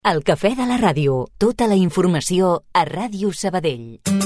El cafè de la ràdio. Tota la informació a Ràdio Sabadell.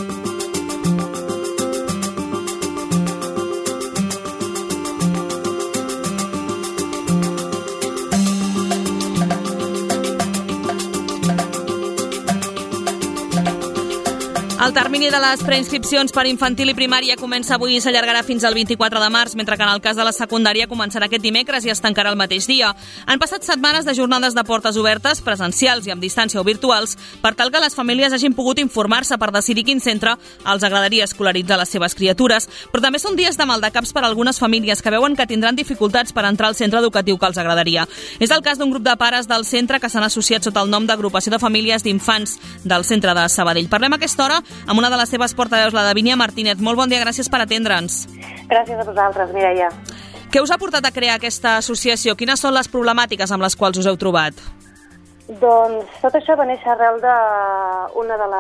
El termini de les preinscripcions per infantil i primària comença avui i s'allargarà fins al 24 de març, mentre que en el cas de la secundària començarà aquest dimecres i es tancarà el mateix dia. Han passat setmanes de jornades de portes obertes, presencials i amb distància o virtuals, per tal que les famílies hagin pogut informar-se per decidir quin centre els agradaria escolaritzar les seves criatures. Però també són dies de maldecaps per a algunes famílies que veuen que tindran dificultats per entrar al centre educatiu que els agradaria. És el cas d'un grup de pares del centre que s'han associat sota el nom d'Agrupació de Famílies d'Infants del centre de Sabadell. Parlem a aquesta hora amb una de les seves portaveus, la Davínia Martínez. Molt bon dia, gràcies per atendre'ns. Gràcies a vosaltres, Mireia. Què us ha portat a crear aquesta associació? Quines són les problemàtiques amb les quals us heu trobat? Doncs tot això va néixer arrel d'una de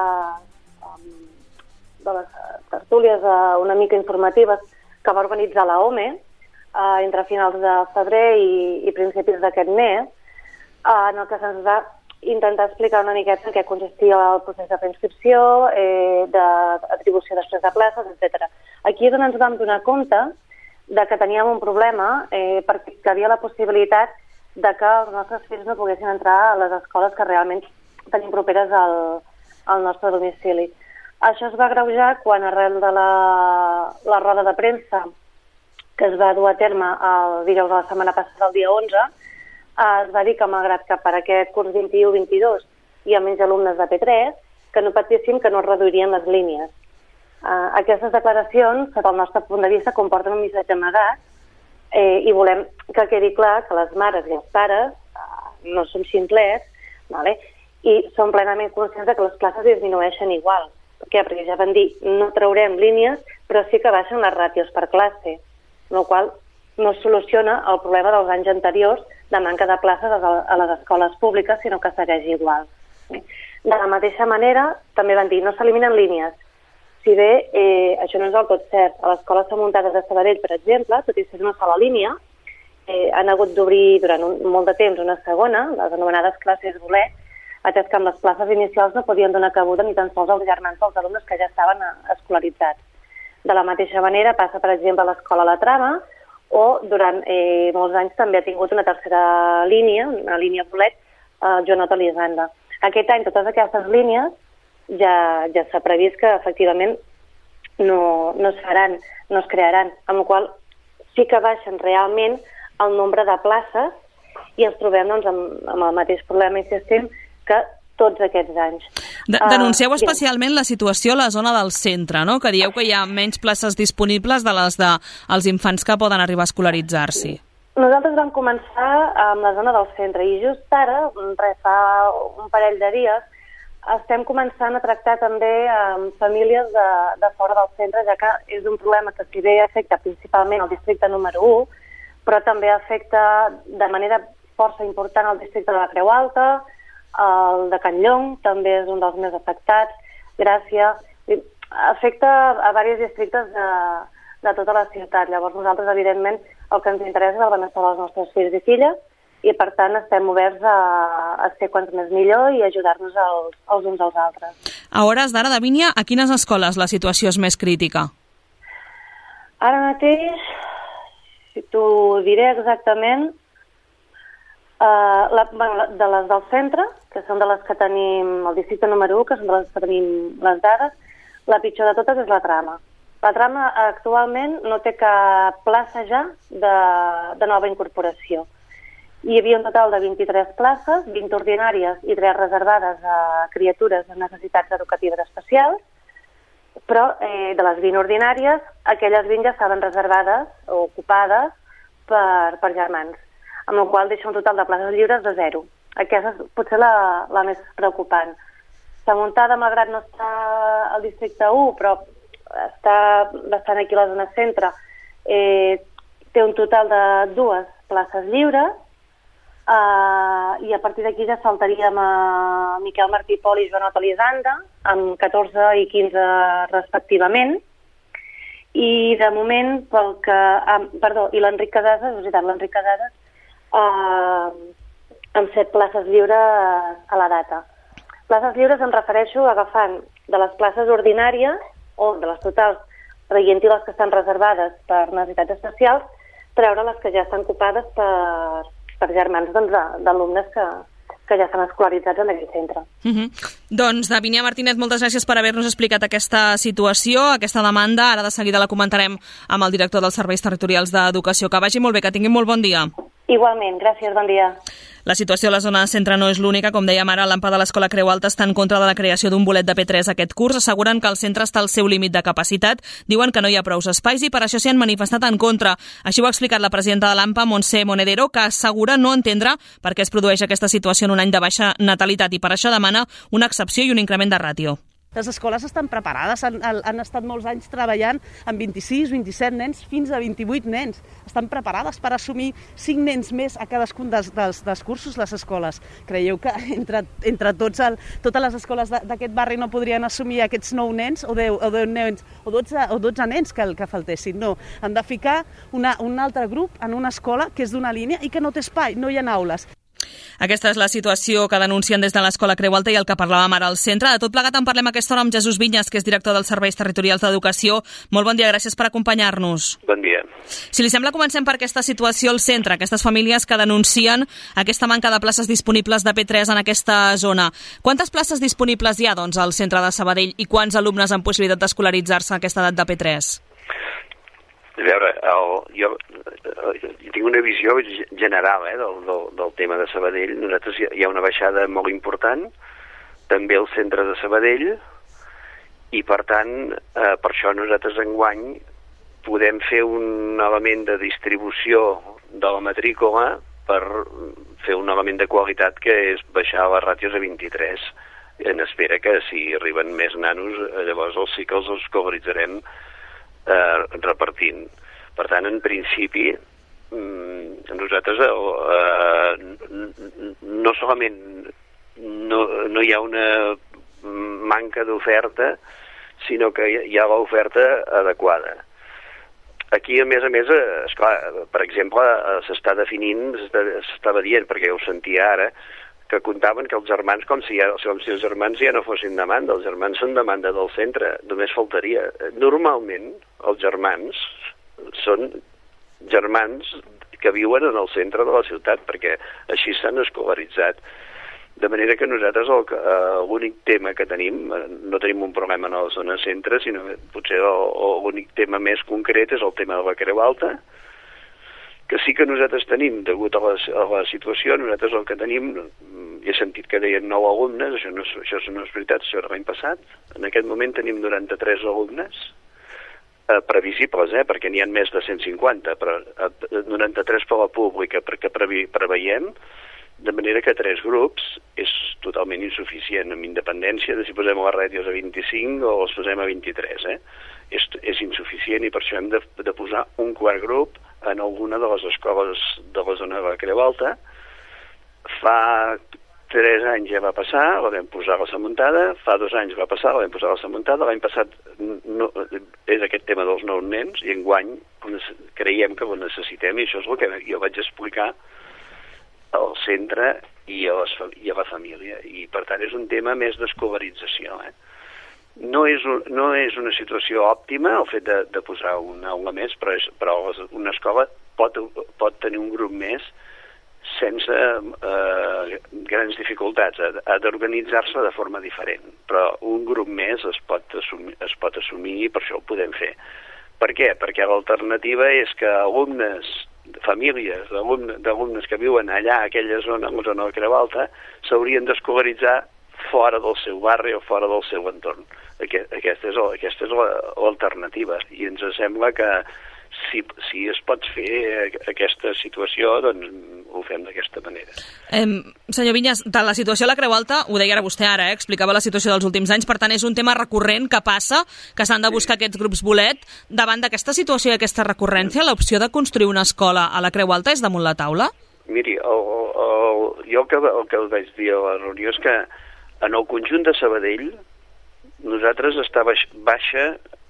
les tertúlies una mica informatives que va organitzar la OME entre finals de febrer i principis d'aquest mes, en el que se'ns va intentar explicar una miqueta en què consistia el procés de preinscripció, d'atribució després de places, etc. Aquí és on ens vam donar compte de que teníem un problema perquè hi havia la possibilitat de que els nostres fills no poguessin entrar a les escoles que realment tenim properes al nostre domicili. Això es va agreujar quan arrel de la roda de premsa que es va dur a terme el dijous de la setmana passada, el dia 11, es va dir que malgrat que per aquest curs 21-22 hi ha menys alumnes de P3, que no patissin que no es reduirien les línies. Aquestes declaracions, sota el nostre punt de vista, comporten un missatge amagat i volem que quedi clar que les mares i els pares no som ximplers, i som plenament conscients que les classes disminueixen igual. Per què? Perquè ja van dir no traurem línies, però sí que baixen les ràtios per classe, amb la qual no es soluciona el problema dels anys anteriors de manca de places a les escoles públiques, sinó que segueix igual. De la mateixa manera, també van dir no s'eliminen línies. Si bé això no és del tot cert, a l'escola Sant Muntades de Sabadell, per exemple, tot i ser una sola línia, han hagut d'obrir durant molt de temps una segona, les anomenades classes bolet, atès que amb les places inicials no podien donar cabuda ni tan sols als germans dels alumnes que ja estaven escolaritzats. De la mateixa manera passa, per exemple, a l'escola La Trama, o durant molts anys també ha tingut una tercera línia, una línia bolet, Joanot Elisanda. Aquest any totes aquestes línies ja s'ha previst que efectivament no es faran, no es crearan, amb la qual sí que baixen realment el nombre de places i ens trobem doncs, amb el mateix problema insistent que tots aquests anys. Denuncieu especialment la situació a la zona del centre, no? Que dieu que hi ha menys places disponibles de les dels infants que poden arribar a escolaritzar-s'hi. Nosaltres vam començar amb la zona del centre i just ara, fa un parell de dies, estem començant a tractar també amb famílies de fora del centre, ja que és un problema que si bé afecta principalment el districte número 1, però també afecta de manera força important el districte de la Creu Alta, el de Can Llong també és un dels més afectats, Gràcia, afecta a diversos districtes de tota la ciutat. Llavors nosaltres, evidentment, el que ens interessa és el benestar dels nostres fills i filles i, per tant, estem oberts a ser quants més millor i ajudar-nos els uns als altres. A hores d'ara, Davínia, a quines escoles la situació és més crítica? Ara mateix, si t'ho diré exactament, de les del centre, que són de les que tenim el districte número 1, que són de les que tenim les dades, la pitjor de totes és la Trama. La Trama actualment no té cap plaça ja de nova incorporació. Hi havia un total de 23 places, 20 ordinàries i 3 reservades a criatures amb necessitats educatives especials, però de les 20 ordinàries, aquelles 20 ja estaven reservades o ocupades per germans, amb la qual deixa un total de places lliures de 0. Aquesta és potser la més preocupant. Sant Muntada, malgrat no està al districte 1, però està bastant aquí a la zona centre, té un total de 2 places lliures i a partir d'aquí ja saltaríem a Miquel Martí Pol i Joanot Elisanda, amb 14 i 15 respectivament, i de moment, i l'Enric Casades, l'Enric Casades, amb 7 places lliures a la data. Places lliures em refereixo agafant de les places ordinàries o de les totals, traient-hi les que estan reservades per necessitats especials, treure les que ja estan ocupades per germans d'alumnes que ja estan escolaritzats en aquell centre. Doncs, Davinia Martínez, moltes gràcies per haver-nos explicat aquesta situació, aquesta demanda. Ara de seguida la comentarem amb el director dels Serveis Territorials d'Educació. Que vagi molt bé, que tinguin molt bon dia. Igualment, gràcies, bon dia. La situació a la zona centre no és l'única. Com dèiem ara, l'AMPA de l'Escola Creu Alta està en contra de la creació d'un bolet de P3 aquest curs. Asseguren que el centre està al seu límit de capacitat. Diuen que no hi ha prous espais i per això s'hi han manifestat en contra. Així ho ha explicat la presidenta de l'AMPA, Montse Monedero, que assegura no entendre per què es produeix aquesta situació en un any de baixa natalitat i per això demana una excepció i un increment de ràtio. Les escoles estan preparades, han estat molts anys treballant amb 26, 27 nens, fins a 28 nens. Estan preparades per assumir 5 nens més a cadascun dels cursos, les escoles. Creieu que entre totes les escoles d'aquest barri no podrien assumir aquests 9 nens o 10 nens o 12 nens que faltessin? No, han de ficar un altre grup en una escola que és d'una línia i que no té espai, no hi ha aules. Aquesta és la situació que denuncien des de l'Escola Creu Alta i el que parlàvem ara al centre. De tot plegat en parlem a aquesta hora amb Jesús Vinyes, que és director dels Serveis Territorials d'Educació. Molt bon dia, gràcies per acompanyar-nos. Bon dia. Si li sembla, comencem per aquesta situació al centre, aquestes famílies que denuncien aquesta manca de places disponibles de P3 en aquesta zona. Quantes places disponibles hi ha, doncs, al centre de Sabadell i quants alumnes amb possibilitat d'escolaritzar-se a aquesta edat de P3? A veure, jo tinc una visió general del tema de Sabadell. Nosaltres hi ha una baixada molt important, també al centre de Sabadell, i per tant, per això nosaltres enguany podem fer un element de distribució de la matrícula per fer un element de qualitat que és baixar les ràtios a 23. En espera que si arriben més nanos, llavors els sí que els escolaritzarem repartint. Per tant, en principi, nosaltres no solament no hi ha una manca d'oferta, sinó que hi ha l'oferta adequada. Aquí, a més, esclar, per exemple, s'estava dient, perquè ho sentia ara, que comptaven que els germans, com si els germans ja no fossin demanda, els germans són demanda del centre, només faltaria. Normalment, els germans són germans que viuen en el centre de la ciutat, perquè així s'han escolaritzat. De manera que nosaltres l'únic tema que tenim, no tenim un problema en la zona centre, sinó potser l'únic tema més concret és el tema de la Creu Alta, que sí que nosaltres tenim, degut a la situació, nosaltres el que tenim, he sentit que deien 9 alumnes, això no és veritat, això era l'any passat, en aquest moment tenim 93 alumnes, previsibles, perquè n'hi ha més de 150, però 93 per la pública, perquè preveiem, de manera que 3 grups és totalment insuficient, amb independència de si posem les ràtios a 25 o els posem a 23. És insuficient i per això hem de posar un quart grup en alguna de les escoles de la zona de la Creu Alta. Fa 3 anys ja va passar, la vam posar a la Samuntada, fa 2 anys va passar, la vam posar a la Samuntada, l'any passat és aquest tema dels 9 nens i enguany creiem que ho necessitem i això és el que jo vaig explicar al centre i a la família, i per tant és un tema més d'escolarització. No és una situació òptima el fet de posar una aula més, però una escola pot tenir un grup més sense grans dificultats. Ha d'organitzar-se de forma diferent, però un grup més es pot assumir i per això ho podem fer. Per què? Perquè l'alternativa és que famílies d'alumnes que viuen allà, a aquella zona, a la zona de Creu Alta, s'haurien d'escolaritzar fora del seu barri o fora del seu entorn. Aquesta és l'alternativa i ens sembla que si es pot fer aquesta situació, doncs ho fem d'aquesta manera. Senyor Vinyes, de la situació a la Creu Alta, ho deia vostè ara, explicava la situació dels últims anys, per tant és un tema recurrent que passa, que s'han de buscar aquests grups bolet. Davant d'aquesta situació i aquesta recurrència, l'opció de construir una escola a la Creu Alta és damunt la taula? Miri, jo el que vaig dir a la reunió és que en el conjunt de Sabadell nosaltres està baixa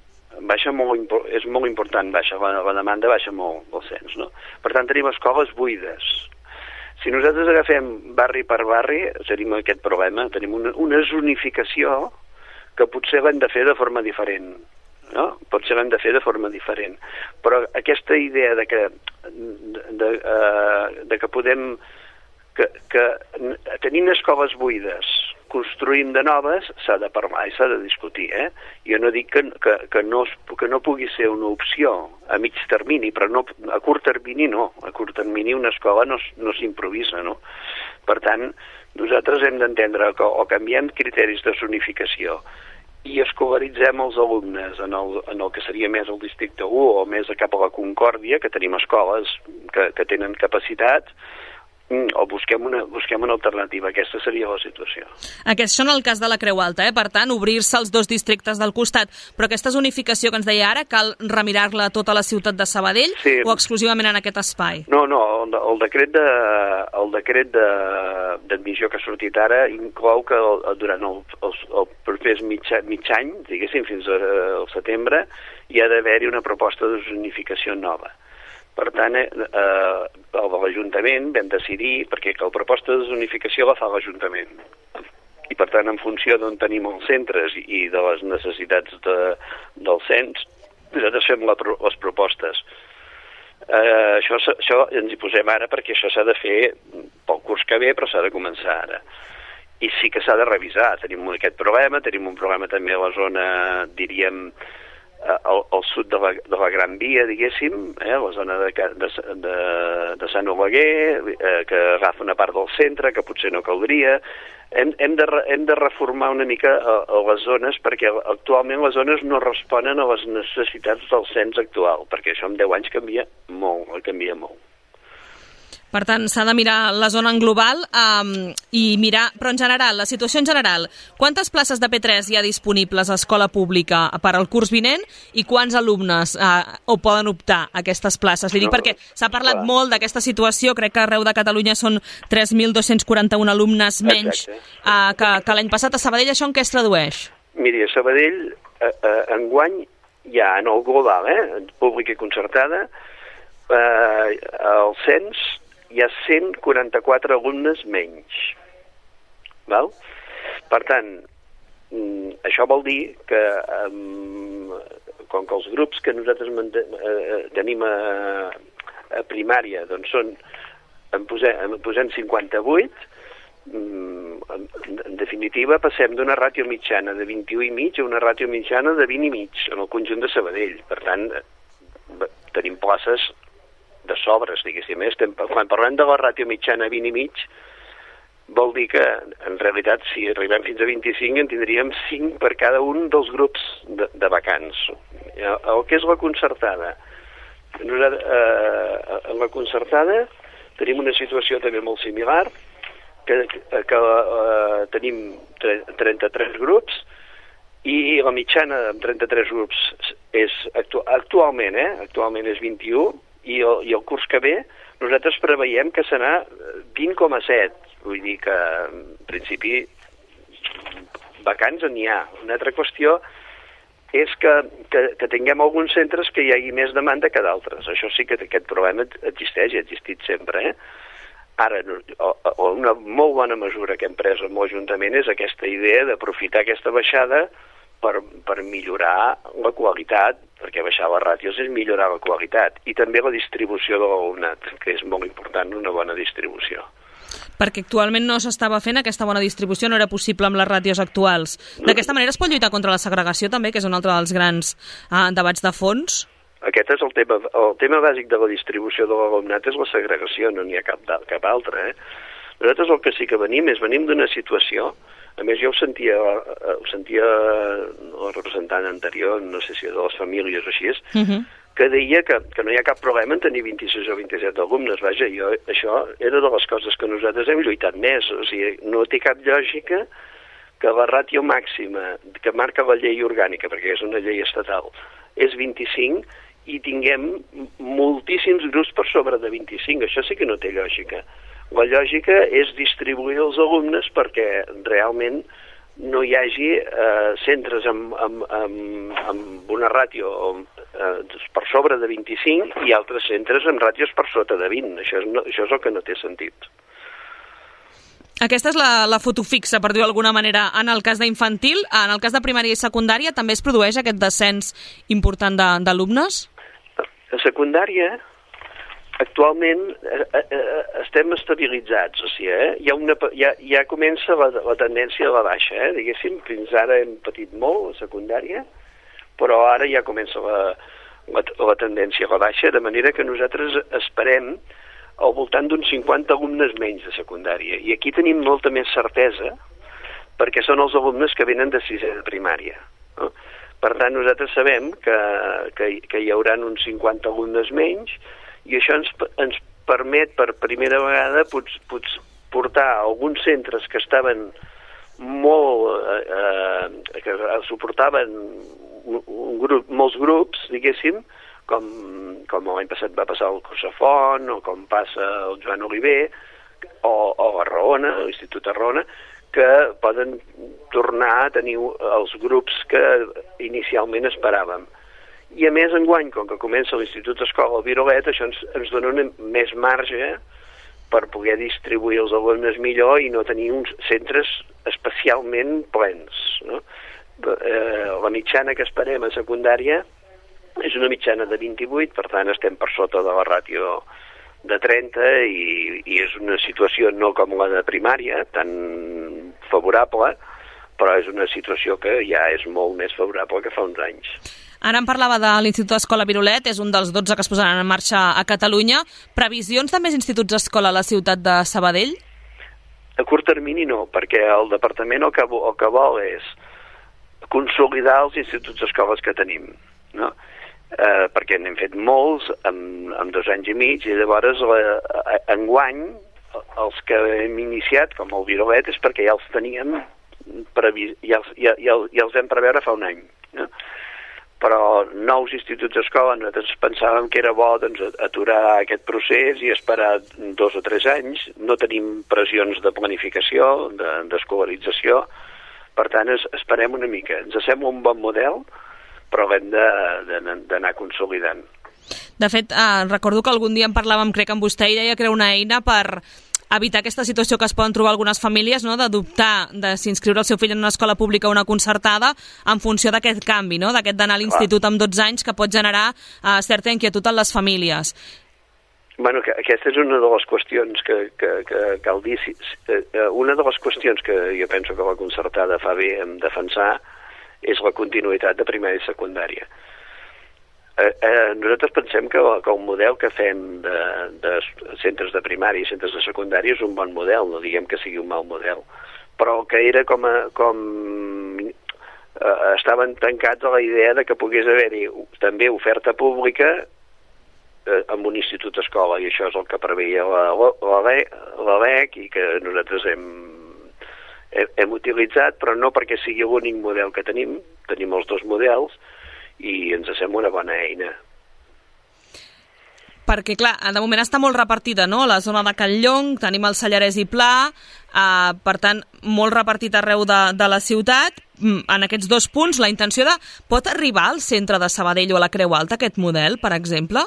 és molt important, la demanda baixa molt el cens, no? Per tant, tenim escoles buides. Si nosaltres agafem barri per barri, tenim aquest problema, tenim una zonificació que potser l'hem de fer de forma diferent, no? Potser l'hem de fer de forma diferent. Però aquesta idea de que podem... que tenint escoles buides construïm de noves, s'ha de parlar i s'ha de discutir, eh? Jo no dic que no pugui ser una opció a mig termini, però no, a curt termini no. A curt termini una escola no s'improvisa, no? Per tant, nosaltres hem d'entendre que o canviem criteris de zonificació i escolaritzem els alumnes en el que seria més el districte 1 o més cap a la Concòrdia, que tenim escoles que tenen capacitat, o busquem una alternativa. Aquesta seria la situació. Aquests són el cas de la Creu Alta, per tant, obrir-se als 2 districtes del costat. Però aquesta zonificació que ens deia ara, cal remirar-la a tota la ciutat de Sabadell o exclusivament en aquest espai? No, el decret d'admissió que ha sortit ara inclou que durant els propers mig any, diguéssim, fins al setembre, hi ha d'haver-hi una proposta de zonificació nova. Per tant, l'Ajuntament vam decidir, perquè la proposta de zonificació la fa l'Ajuntament. I per tant, en funció d'on tenim els centres i de les necessitats del cens, nosaltres fem les propostes. Això ens hi posem ara perquè això s'ha de fer pel curs que ve, però s'ha de començar ara. I sí que s'ha de revisar. Tenim aquest problema, tenim un problema també a la zona, diríem, al sud de la Gran Via, diguéssim, la zona de Sant Oleguer, que agafa una part del centre, que potser no caldria. Hem de reformar una mica les zones, perquè actualment les zones no responen a les necessitats del cens actual, perquè això en 10 anys canvia molt. Per tant, s'ha de mirar la zona en global i mirar, però en general, la situació en general, quantes places de P3 hi ha disponibles a escola pública per al curs vinent i quants alumnes ho poden optar a aquestes places? Li dic perquè s'ha parlat molt d'aquesta situació, crec que arreu de Catalunya són 3.241 alumnes menys que l'any passat. A Sabadell això en què es tradueix? Miri, a Sabadell enguany hi ha en el global, públic i concertada, el cens hi ha 144 alumnes menys. Val? Per tant, això vol dir que com que els grups que nosaltres tenim a primària doncs en posem 58, en definitiva passem d'una ràtio mitjana de 21,5 a una ràtio mitjana de 20,5 en el conjunt de Sabadell. Per tant, tenim places de sobres, diguéssim. Quan parlem de la ràtio mitjana 20,5, vol dir que, en realitat, si arribem fins a 25, en tindríem 5 per cada un dels grups de vacants. El que és la concertada. En la concertada tenim una situació també molt similar, que tenim 33 grups, i la mitjana amb 33 grups és actualment és 21, i el curs que ve nosaltres preveiem que serà 20,7. Vull dir que, en principi, vacants n'hi ha. Una altra qüestió és que tinguem alguns centres que hi hagi més demanda que d'altres. Això sí que aquest problema existeix i ha existit sempre. Ara, una molt bona mesura que hem pres amb l'Ajuntament és aquesta idea d'aprofitar aquesta baixada per millorar la qualitat, perquè baixar les ràtios és millorar la qualitat, i també la distribució de l'alumnat, que és molt important, una bona distribució. Perquè actualment no s'estava fent aquesta bona distribució, no era possible amb les ràtios actuals. D'aquesta manera es pot lluitar contra la segregació també, que és un altre dels grans debats de fons? Aquest és el tema bàsic de la distribució de l'alumnat, és la segregació, no n'hi ha cap altra. Nosaltres el que sí que venim d'una situació. A més, jo ho sentia el representant anterior, no sé si de les famílies o així, que deia que no hi ha cap problema en tenir 26 o 27 alumnes. Vaja, això era de les coses que nosaltres hem lluitat més. O sigui, no té cap lògica que la ràtio màxima que marca la llei orgànica, perquè és una llei estatal, és 25 i tinguem moltíssims grups per sobre de 25. Això sí que no té lògica. La lògica és distribuir els alumnes perquè realment no hi hagi centres amb una ràtio per sobre de 25 i altres centres amb ràtios per sota de 20. Això és el que no té sentit. Aquesta és la foto fixa, per dir-ho d'alguna manera, en el cas d'infantil. En el cas de primària i secundària també es produeix aquest descens important d'alumnes? A secundària, actualment estem estabilitzats, o sigui, ja comença la tendència a la baixa, diguéssim, fins ara hem patit molt a secundària, però ara ja comença la tendència a la baixa, de manera que nosaltres esperem al voltant d'uns 50 alumnes menys de secundària. I aquí tenim molta més certesa, perquè són els alumnes que venen de sisè de primària. No? Per tant, nosaltres sabem que hi haurà uns 50 alumnes menys, i això ens permet per primera vegada portar alguns centres que estaven que suportaven molts grups, diguéssim, com l'any passat va passar al Cosafont, o com passa el Joan Oliver, o a Arraona, a l'Institut Arraona, que poden tornar a tenir els grups que inicialment esperàvem. I a més, enguany, com que comença l'Institut Escola Virolet, això ens dona més marge per poder distribuir els alumnes millor i no tenir uns centres especialment plens. No? La mitjana que esperem a secundària és una mitjana de 28, per tant estem per sota de la ràtio de 30 i és una situació no com la de primària, tan favorable, però és una situació que ja és molt més favorable que fa uns anys. Ara em parlava de l'Institut Escola Virolet, és un dels 12 que es posaran en marxa a Catalunya. Previsions de més instituts escola a la ciutat de Sabadell? A curt termini no, perquè el departament el que vol és consolidar els instituts escoles que tenim, no? Perquè n'hem fet molts en 2 anys i mig, i llavors enguany els que hem iniciat, com el Virolet, és perquè ja els teníem ja els vam preveure fa un any, no? Però nous instituts d'escola nosaltres pensàvem que era bo aturar aquest procés i esperar 2 o 3 anys. No tenim pressions de planificació, d'escolarització, per tant esperem una mica. Ens sembla un bon model, però l'hem d'anar consolidant. De fet, recordo que algun dia en parlàvem, crec, amb vostè, i deia que era una eina per evitar aquesta situació que es poden trobar algunes famílies, no?, de dubtar de si inscriure el seu fill en una escola pública o una concertada en funció d'aquest canvi, no?, d'aquest d'anar a l'institut amb 12 anys, que pot generar certa inquietud en les famílies. Bueno, aquesta és una de les qüestions que cal dir. Una de les qüestions que jo penso que la concertada fa bé en defensar és la continuïtat de primària i secundària. Nosaltres pensem que el model que fem de centres de primària i centres de secundària és un bon model, no diguem que sigui un mal model, però que era com estaven tancats a la idea de que pogués haver-hi també oferta pública amb un institut escola, i això és el que preveia la LEC i que nosaltres hem utilitzat, però no perquè sigui l'únic model que tenim els 2 models, i ens sembla una bona eina. Perquè, clar, de moment està molt repartida, no?, la zona de Catlllong, tenim el Sallarès i Pla, per tant, molt repartit arreu de la ciutat. En aquests 2 punts, la intenció pot arribar al centre de Sabadell o a la Creu Alta, aquest model, per exemple?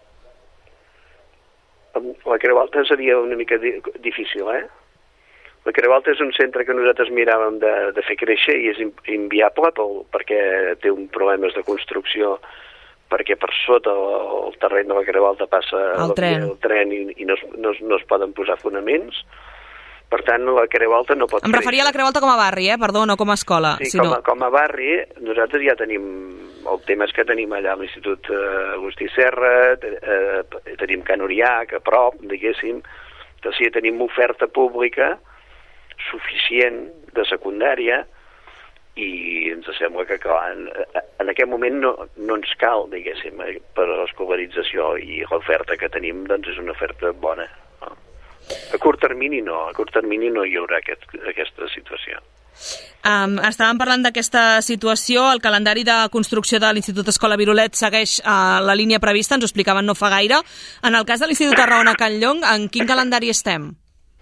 La Creu Alta seria una mica difícil, La Creu Alta és un centre que nosaltres miràvem de fer créixer i és inviable perquè té problemes de construcció, perquè per sota el terreny de la Creu Alta passa el tren i no es poden posar fonaments. Per tant, la Creu Alta no pot créixer. Em referia a la Creu Alta com a barri, perdó, no com a escola. Sí, com a barri, nosaltres ja tenim... El tema és que tenim allà l'Institut Agustí Serra, tenim Can Uriac, a prop, diguéssim. O sigui, tenim oferta pública suficient de secundària i ens sembla que en aquest moment no ens cal, diguéssim, per a l'escolarització, i l'oferta que tenim doncs és una oferta bona. A curt termini no hi haurà aquesta situació. Estàvem parlant d'aquesta situació, el calendari de construcció de l'Institut Escola Virolet segueix la línia prevista, ens ho explicaven no fa gaire. En el cas de l'Institut Arraona Catlllong, en quin calendari estem?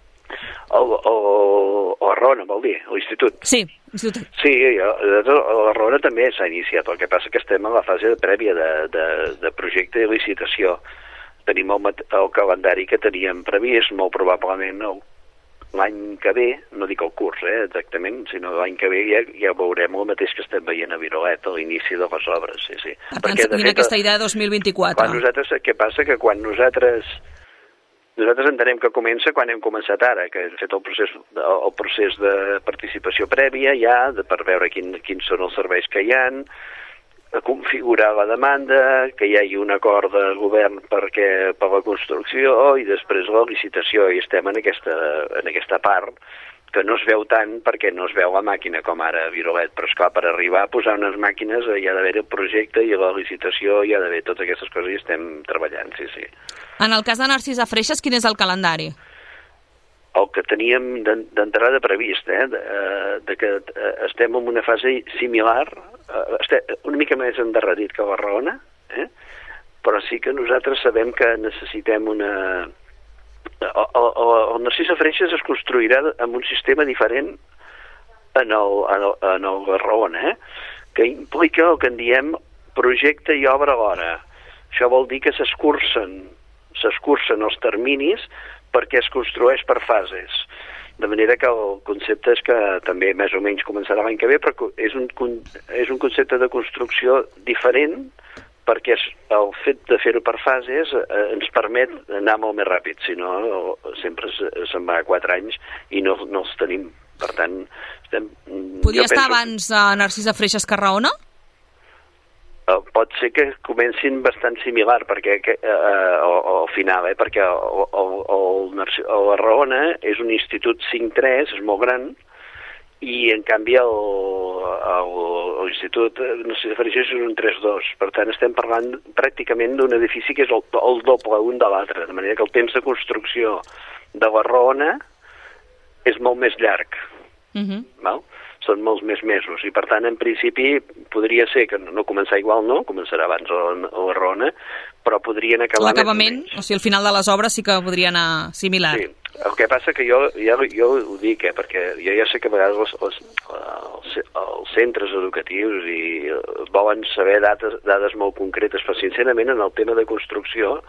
O Arraona, vol dir, l'Institut. Sí, l'Institut. Sí, l'Arraona també s'ha iniciat, el que passa que estem en la fase prèvia de projecte i licitació. Tenim el calendari que teníem previst, molt probablement l'any que ve, no dic el curs exactament, sinó l'any que ve ja veurem el mateix que estem veient a Virolet a l'inici de les obres. Sí. Per tant, seguint aquesta idea de 2024. Què passa? Que quan nosaltres entenem que comença quan hem començat ara, que hem fet el procés de participació prèvia ja, per veure quins són els serveis que hi ha, configurar la demanda, que hi hagi un acord de govern per la construcció i després la licitació, i estem en aquesta part que no es veu tant perquè no es veu la màquina com ara a Virolet, però esclar, per arribar a posar unes màquines hi ha d'haver el projecte i la licitació, hi ha d'haver totes aquestes coses i estem treballant, sí. En el cas de Narcisa Freixas, quin és el calendari? El que teníem d'entrada previst, de que estem en una fase similar, una mica més endarrerit que Barcelona, però sí que nosaltres sabem que necessitem una... El Narcisa Freixas es construirà amb un sistema diferent en el Barcelona, que implica el que en diem projecte i obra alhora. Això vol dir que s'escurcen els terminis perquè es construeix per fases. De manera que el concepte és que també més o menys començarà l'any que ve, però és un concepte de construcció diferent perquè el fet de fer-ho per fases ens permet anar molt més ràpid, si no sempre se'n va a 4 anys i no els tenim. Per tant, podria estar abans Narcisa Freixas que Raona? Pot ser que comencin bastant similar perquè al final, perquè el Raona és un institut 5-3, és molt gran, i en canvi l'institut Narcisa Freixas és un 3-2. Per tant, estem parlant pràcticament d'un edifici que és el doble un de l'altre, de manera que el temps de construcció de la Raona és molt més llarg. Val? Són molts més mesos i per tant en principi podria ser que no començar igual, no, començarà abans a la Raona, però podrien acabar l'acabament, o sigui, al final de les obres sí que podria anar similar. Sí, el que passa que jo ho dic, perquè jo ja sé que a vegades els centres educatius volen saber dades molt concretes, però sincerament en el tema de construcció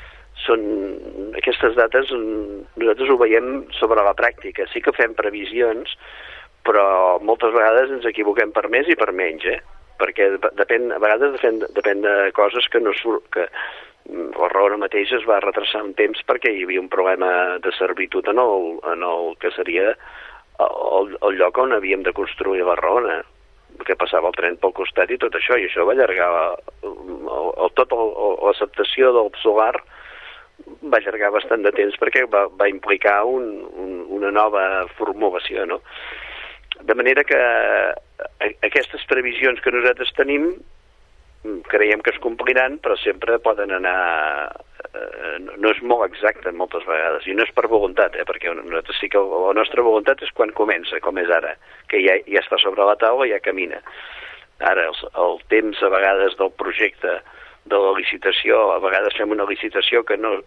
aquestes dates nosaltres ho veiem sobre la pràctica. Sí que fem previsions, però moltes vegades ens equivoquem per més i per menys, perquè a vegades depèn de coses que no surt, que la Raona mateix es va retrasar un temps perquè hi havia un problema de servitud en el que seria el lloc on havíem de construir la Raona, que passava el tren pel costat i tot això, i això va allargar tota l'acceptació del solar va allargar bastant de temps perquè va implicar una nova formulació, no? De manera que aquestes previsions que nosaltres tenim creiem que es compliran, però sempre poden anar... No és molt exacte moltes vegades, i no és per voluntat, perquè nosaltres sí que la nostra voluntat és quan comença, com és ara, que ja està sobre la taula i ja camina. Ara, el temps a vegades del projecte, de la licitació, a vegades fem una licitació que no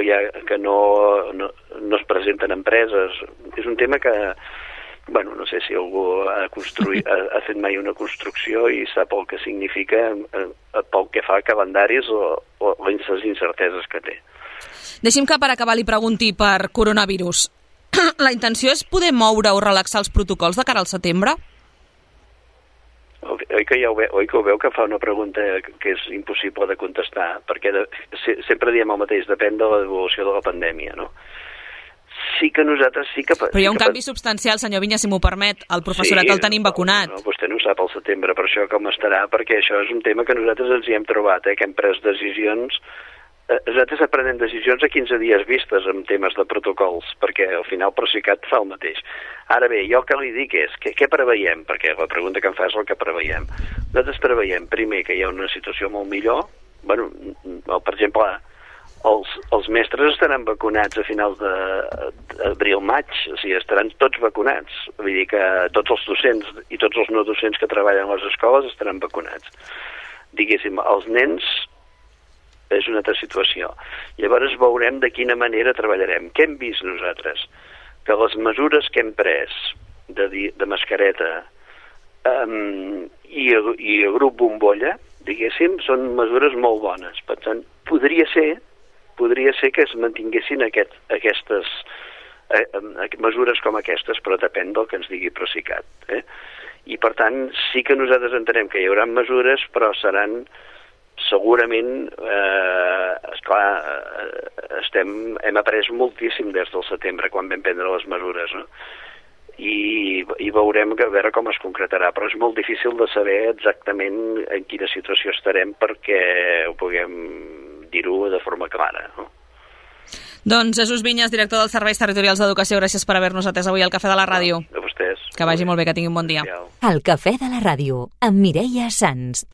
es presenten empreses. És un tema que, no sé si algú ha fet mai una construcció i sap el que significa pel que fa a calendaris o les incerteses que té. Deixi'm que per acabar li pregunti per coronavirus. La intenció és poder moure o relaxar els protocols de cara al setembre? Oi que ho veu que fa una pregunta que és impossible de contestar, perquè sempre diem el mateix, depèn de l'evolució de la pandèmia, no? Sí que nosaltres sí que... Però hi ha un canvi substancial, senyor Viñas, si m'ho permet, el professorat el tenim vacunat. No, vostè no ho sap al setembre, per això com estarà, perquè això és un tema que nosaltres ens hi hem trobat, que hem pres decisions... Nosaltres prenem decisions a 15 dies vistes en temes de protocols, perquè al final Procicat fa el mateix. Ara bé, jo el que li dic és, què preveiem? Perquè la pregunta que em fa és el que preveiem. Nosaltres preveiem, primer, que hi ha una situació molt millor. Per exemple, els mestres estaran vacunats a finals d'abril-maig, o sigui, estaran tots vacunats. Vull dir que tots els docents i tots els no docents que treballen a les escoles estaran vacunats. Diguéssim, els nens... és una altra situació. Llavors veurem de quina manera treballarem. Què hem vist nosaltres? Que les mesures que hem pres de mascareta i el grup bombolla, diguéssim, són mesures molt bones. Per tant, podria ser que es mantinguessin aquestes mesures com aquestes, però depèn del que ens digui Procicat. I per tant sí que nosaltres entenem que hi haurà mesures, però seran segurament, esclar, hem après moltíssim des del setembre quan vam prendre les mesures, no? I veurem a veure com es concretarà, però és molt difícil de saber exactament en quina situació estarem perquè ho puguem dir-ho de forma clara, no? Doncs Jesús Vinyes, director dels Serveis Territorials d'Educació, gràcies per haver-nos atès avui al Cafè de la Ràdio. A vostès. Que vagi molt bé, que tingui un bon dia. El Cafè de la Ràdio, amb Mireia Sans.